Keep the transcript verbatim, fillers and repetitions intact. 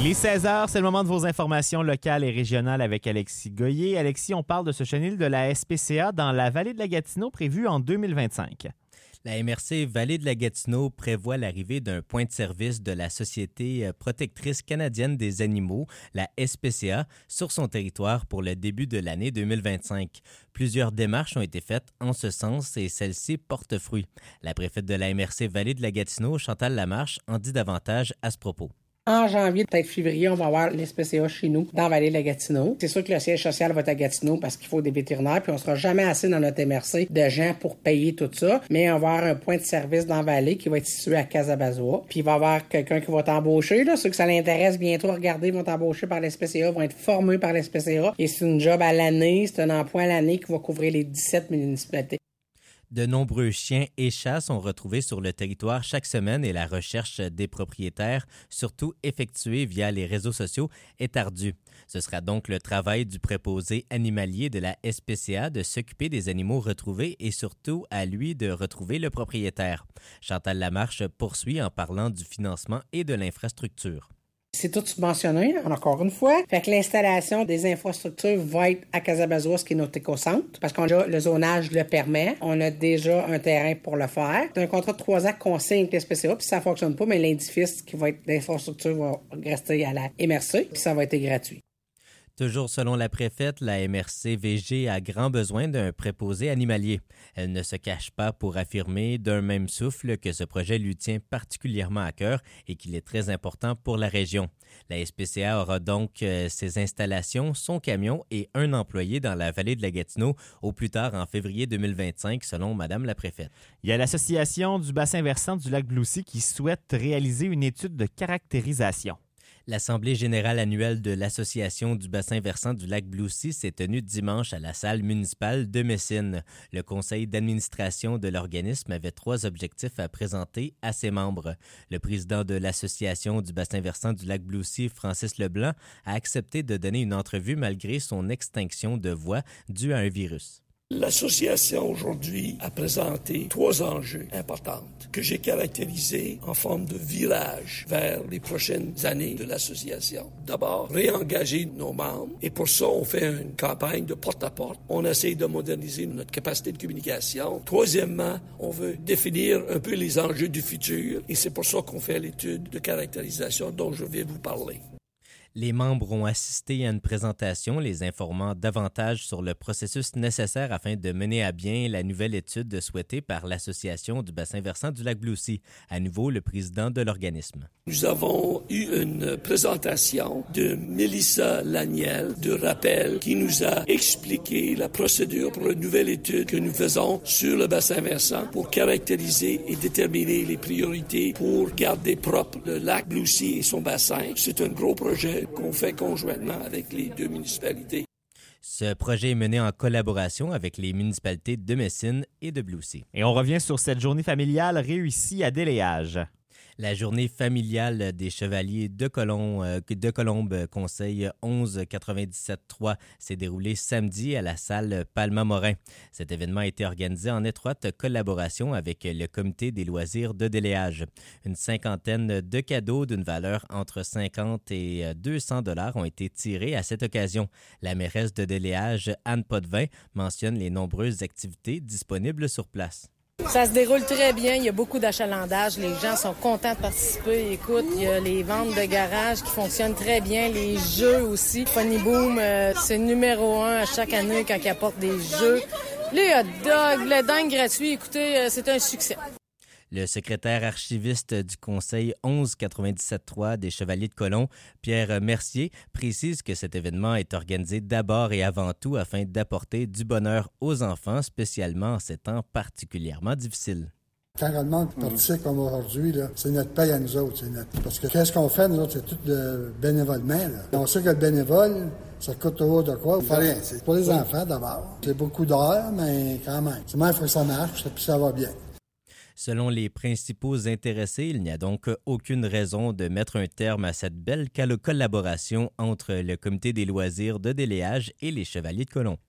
Il est seize heures, c'est le moment de vos informations locales et régionales avec Alexis Goyer. Alexis, on parle de ce chenil de la S P C A dans la vallée de la Gatineau prévu en deux mille vingt-cinq. La M R C Vallée de la Gatineau prévoit l'arrivée d'un point de service de la Société protectrice canadienne des animaux, la S P C A, sur son territoire pour le début de l'année deux mille vingt-cinq. Plusieurs démarches ont été faites en ce sens et celles-ci portent fruit. La préfète de la M R C Vallée de la Gatineau, Chantal Lamarche, en dit davantage à ce propos. En janvier, peut-être février, on va avoir l'S P C A chez nous, dans la vallée de la Gatineau. C'est sûr que le siège social va être à Gatineau parce qu'il faut des vétérinaires, puis on sera jamais assez dans notre M R C de gens pour payer tout ça. Mais on va avoir un point de service dans la vallée qui va être situé à Casabazois. Puis il va y avoir quelqu'un qui va t'embaucher, là. Ceux que ça l'intéresse bientôt, regardez, vont t'embaucher par l'S P C A, vont être formés par l'S P C A. Et c'est une job à l'année, c'est un emploi à l'année qui va couvrir les dix-sept municipalités. De nombreux chiens et chats sont retrouvés sur le territoire chaque semaine et la recherche des propriétaires, surtout effectuée via les réseaux sociaux, est ardue. Ce sera donc le travail du préposé animalier de la S P C A de s'occuper des animaux retrouvés et surtout à lui de retrouver le propriétaire. Chantal Lamarche poursuit en parlant du financement et de l'infrastructure. C'est tout subventionné, encore une fois. Fait que l'installation des infrastructures va être à Casabazois, qui est notre écocentre, parce qu'on a le zonage le permet. On a déjà un terrain pour le faire. C'est un contrat de trois ans qu'on signe avec l'S P C A, puis ça fonctionne pas, mais l'édifice qui va être d'infrastructure va rester à la M R C, puis ça va être gratuit. Toujours selon la préfète, la M R C V G a grand besoin d'un préposé animalier. Elle ne se cache pas pour affirmer d'un même souffle que ce projet lui tient particulièrement à cœur et qu'il est très important pour la région. La S P C A aura donc euh, ses installations, son camion et un employé dans la vallée de la Gatineau au plus tard en février deux mille vingt-cinq, selon Mme la préfète. Il y a l'Association du bassin versant du lac Bloussy qui souhaite réaliser une étude de caractérisation. L'Assemblée générale annuelle de l'Association du bassin versant du lac Bloussy s'est tenue dimanche à la salle municipale de Messine. Le conseil d'administration de l'organisme avait trois objectifs à présenter à ses membres. Le président de l'Association du bassin versant du lac Bloussy, Francis Leblanc, a accepté de donner une entrevue malgré son extinction de voix due à un virus. L'association aujourd'hui a présenté trois enjeux importants que j'ai caractérisés en forme de virage vers les prochaines années de l'association. D'abord, réengager nos membres et pour ça, on fait une campagne de porte-à-porte. On essaie de moderniser notre capacité de communication. Troisièmement, on veut définir un peu les enjeux du futur et c'est pour ça qu'on fait l'étude de caractérisation dont je vais vous parler. Les membres ont assisté à une présentation les informant davantage sur le processus nécessaire afin de mener à bien la nouvelle étude souhaitée par l'Association du bassin versant du lac Bloussy. À nouveau, le président de l'organisme. Nous avons eu une présentation de Mélissa Laniel de Rappel qui nous a expliqué la procédure pour une nouvelle étude que nous faisons sur le bassin versant pour caractériser et déterminer les priorités pour garder propre le lac Bloussy et son bassin. C'est un gros projet qu'on fait conjointement avec les deux municipalités. Ce projet est mené en collaboration avec les municipalités de Messine et de Bloussy. Et on revient sur cette journée familiale réussie à Déléage. La journée familiale des Chevaliers de, Colomb, euh, de Colombe, Conseil onze quatre-vingt-dix-sept trois, s'est déroulée samedi à la salle Palma-Morin. Cet événement a été organisé en étroite collaboration avec le Comité des loisirs de Déléage. Une cinquantaine de cadeaux d'une valeur entre cinquante et deux cents dollars ont été tirés à cette occasion. La mairesse de Déléage, Anne Potvin, mentionne les nombreuses activités disponibles sur place. Ça se déroule très bien. Il y a beaucoup d'achalandage. Les gens sont contents de participer. Écoute, il y a les ventes de garage qui fonctionnent très bien. Les jeux aussi. Funny Boom, euh, c'est numéro un à chaque année quand ils apportent des jeux. Les hot dogs, le dingue gratuit, écoutez, euh, c'est un succès. Le secrétaire archiviste du Conseil onze quatre-vingt-dix-sept trois des Chevaliers de Colomb, Pierre Mercier, précise que cet événement est organisé d'abord et avant tout afin d'apporter du bonheur aux enfants, spécialement en ces temps particulièrement difficiles. Quand on demande de participer comme aujourd'hui, là, c'est notre paye à nous autres. C'est notre... Parce que qu'est-ce qu'on fait, nous autres, c'est tout le bénévolement. Là. On sait que le bénévole, ça coûte toujours de quoi. Fait rien. C'est pour les enfants d'abord. C'est beaucoup d'heures, mais quand même. C'est même, il faut que ça marche, puis ça va bien. Selon les principaux intéressés, il n'y a donc aucune raison de mettre un terme à cette belle collaboration entre le Comité des loisirs de Déléage et les Chevaliers de Colomb.